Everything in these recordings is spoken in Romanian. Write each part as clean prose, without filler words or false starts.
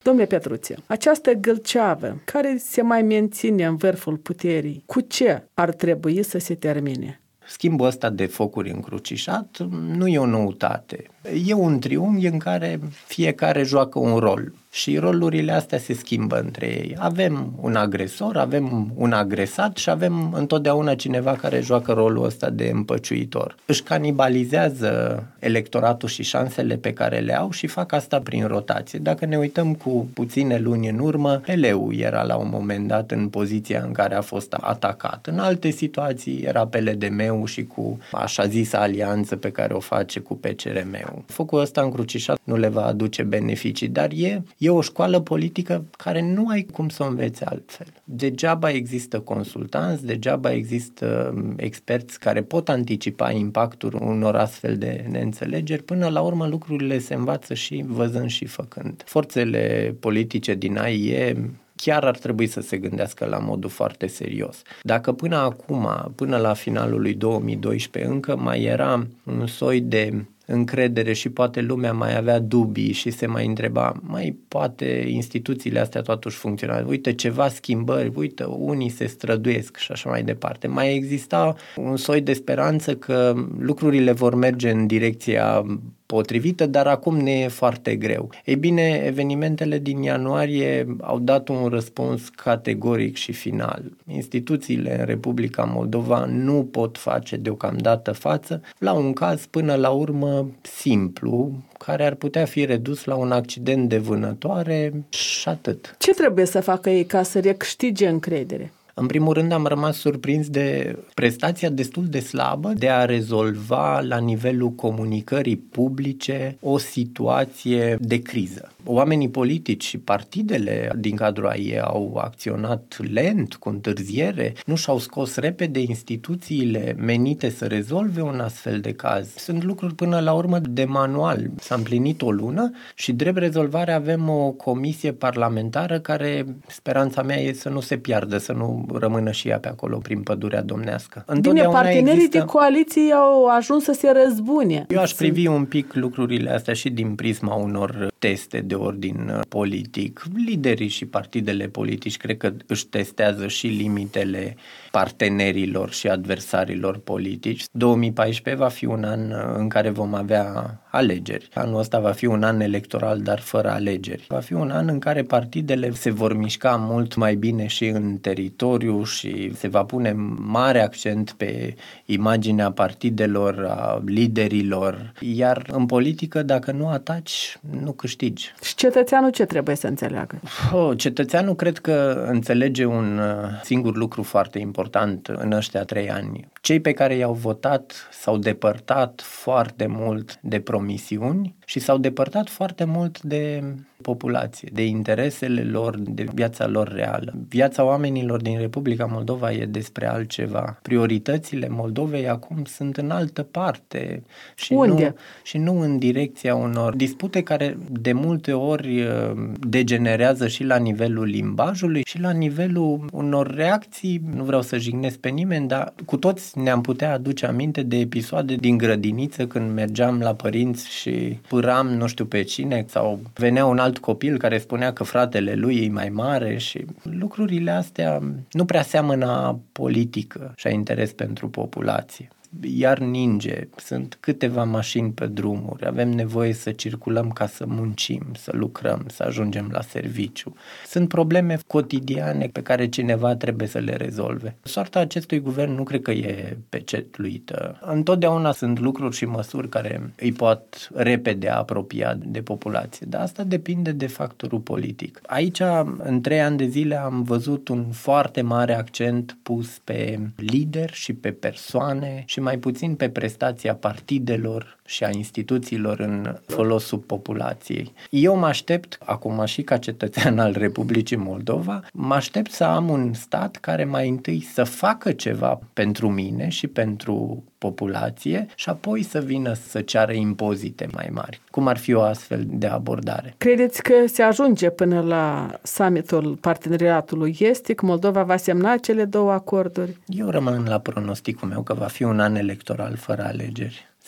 Domnule Petruță, această gâlceavă care se mai menține în vârful puterii, cu ce ar trebui să se termine? Schimbul ăsta de focuri încrucișat nu e o noutate. E un triunghi în care fiecare joacă un rol și rolurile astea se schimbă între ei. Avem un agresor, avem un agresat și avem întotdeauna cineva care joacă rolul ăsta de împăciuitor. Își canibalizează electoratul și șansele pe care le au și fac asta prin rotație. Dacă ne uităm cu puține luni în urmă, PL-ul era la un moment dat în poziția în care a fost atacat. În alte situații era PLDM-ul și cu așa zisă alianță pe care o face cu PCRM-ul. Focul ăsta încrucișat nu le va aduce beneficii, dar e o școală politică care nu ai cum să o înveți altfel. Degeaba există consultanți, degeaba există experți care pot anticipa impactul unor astfel de neînțelegeri. Până la urmă lucrurile se învață și văzând și făcând. Forțele politice din AIE chiar ar trebui să se gândească la modul foarte serios. Dacă până acum, până la finalul lui 2012, încă mai era un soi de încredere și poate lumea mai avea dubii și se mai întreba, mai poate instituțiile astea totuși funcționează, uite ceva schimbări, uite unii se străduiesc și așa mai departe. Mai exista un soi de speranță că lucrurile vor merge în direcția potrivită, dar acum ne e foarte greu. Ei bine, evenimentele din ianuarie au dat un răspuns categoric și final. Instituțiile în Republica Moldova nu pot face deocamdată față la un caz până la urmă simplu, care ar putea fi redus la un accident de vânătoare și atât. Ce trebuie să facă ei ca să recâștige încredere? În primul rând am rămas surprins de prestația destul de slabă de a rezolva la nivelul comunicării publice o situație de criză. Oamenii politici și partidele din cadrul AIE au acționat lent, cu întârziere, nu și-au scos repede instituțiile menite să rezolve un astfel de caz. Sunt lucruri până la urmă de manual. S-a împlinit o lună și drept rezolvare avem o comisie parlamentară care, speranța mea e să nu se piardă, să nu rămână și ea pe acolo prin pădurea domnească. Bine, partenerii de coaliție au ajuns să se răzbune. Eu aș privi un pic lucrurile astea și din prisma unor teste de ordin politic. Liderii și partidele politici cred că își testează și limitele partenerilor și adversarilor politici. 2014 va fi un an în care vom avea alegeri. Anul ăsta va fi un an electoral, dar fără alegeri. Va fi un an în care partidele se vor mișca mult mai bine și în teritoriu și se va pune mare accent pe imaginea partidelor, a liderilor. Iar în politică, dacă nu ataci, nu câștigi. Și cetățeanul ce trebuie să înțeleagă? Cetățeanul cred că înțelege un singur lucru foarte important în ăștia 3 ani. Cei pe care i-au votat s-au depărtat foarte mult de promisiuni și s-au depărtat foarte mult de populație, de interesele lor, de viața lor reală. Viața oamenilor din Republica Moldova e despre altceva. Prioritățile Moldovei acum sunt în altă parte. Și unde? Și nu în direcția unor dispute care de multe ori degenerează și la nivelul limbajului și la nivelul unor reacții. Nu vreau să jignesc pe nimeni, dar cu toți ne-am putea aduce aminte de episoade din grădiniță când mergeam la părinți și pâram nu știu pe cine sau venea un alt copil care spunea că fratele lui e mai mare și lucrurile astea nu prea seamănă politică și a interes pentru populație. Iar ninge, sunt câteva mașini pe drumuri, avem nevoie să circulăm ca să muncim, să lucrăm, să ajungem la serviciu. Sunt probleme cotidiane pe care cineva trebuie să le rezolve. Soarta acestui guvern nu cred că e pecetluită. Întotdeauna sunt lucruri și măsuri care îi pot repede apropia de populație, dar asta depinde de factorul politic. Aici, în 3 ani de zile, am văzut un foarte mare accent pus pe lideri și pe persoane și mai puțin pe prestația partidelor și a instituțiilor în folosul populației. Eu mă aștept, acum și ca cetățean al Republicii Moldova, mă aștept să am un stat care mai întâi să facă ceva pentru mine și pentru populație și apoi să vină să ceară impozite mai mari. Cum ar fi o astfel de abordare? Credeți că se ajunge până la summitul parteneriatului estic? Moldova va semna cele 2 acorduri? Eu rămân la pronosticul meu că va fi un an electoral fără alegeri.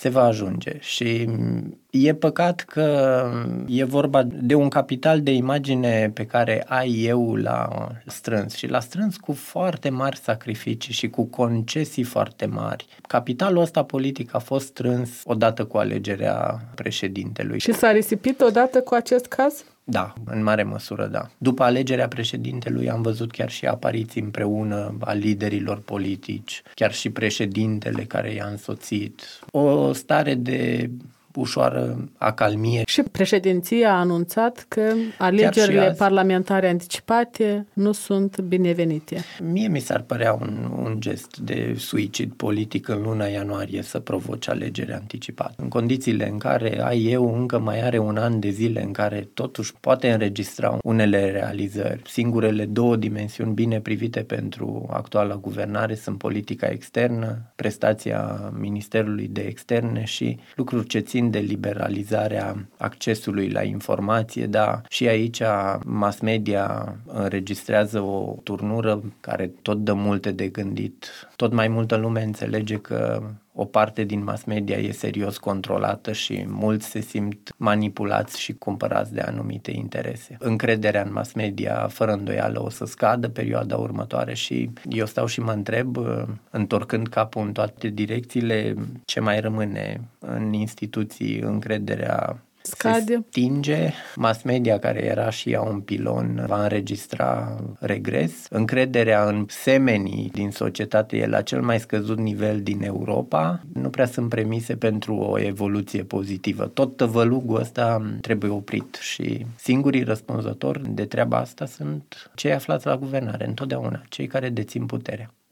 se va ajunge și e păcat că e vorba de un capital de imagine pe care ai eu la strâns și la strâns cu foarte mari sacrificii și cu concesii foarte mari. Capitalul ăsta politic a fost strâns odată cu alegerea președintelui. Și s-a risipit odată cu acest caz? Da, în mare măsură, da. După alegerea președintelui am văzut chiar și apariții împreună a liderilor politici, chiar și președintele care i-a însoțit. O stare de ușoară acalmie. Și președinția a anunțat că alegerile parlamentare anticipate nu sunt binevenite. Mie mi s-ar părea un gest de suicid politic în luna ianuarie să provoci alegeri anticipate. În condițiile în care încă mai are un an de zile în care totuși poate înregistra unele realizări. Singurele două dimensiuni bine privite pentru actuala guvernare sunt politica externă, prestația Ministerului de Externe și lucruri ce țin de liberalizarea accesului la informație, da, și aici mass media înregistrează o turnură care tot dă multe de gândit. Tot mai multă lume înțelege că o parte din mass media e serios controlată și mulți se simt manipulați și cumpărați de anumite interese. Încrederea în mass media, fără îndoială, o să scadă perioada următoare și eu stau și mă întreb, întorcând capul în toate direcțiile, ce mai rămâne în instituții, încrederea scade. Se stinge, mass media care era și ea un pilon va înregistra regres, încrederea în semenii din societate e la cel mai scăzut nivel din Europa, nu prea sunt premise pentru o evoluție pozitivă. Tot tăvălugul ăsta trebuie oprit și singurii răspunzători de treaba asta sunt cei aflați la guvernare, întotdeauna, cei care dețin puterea.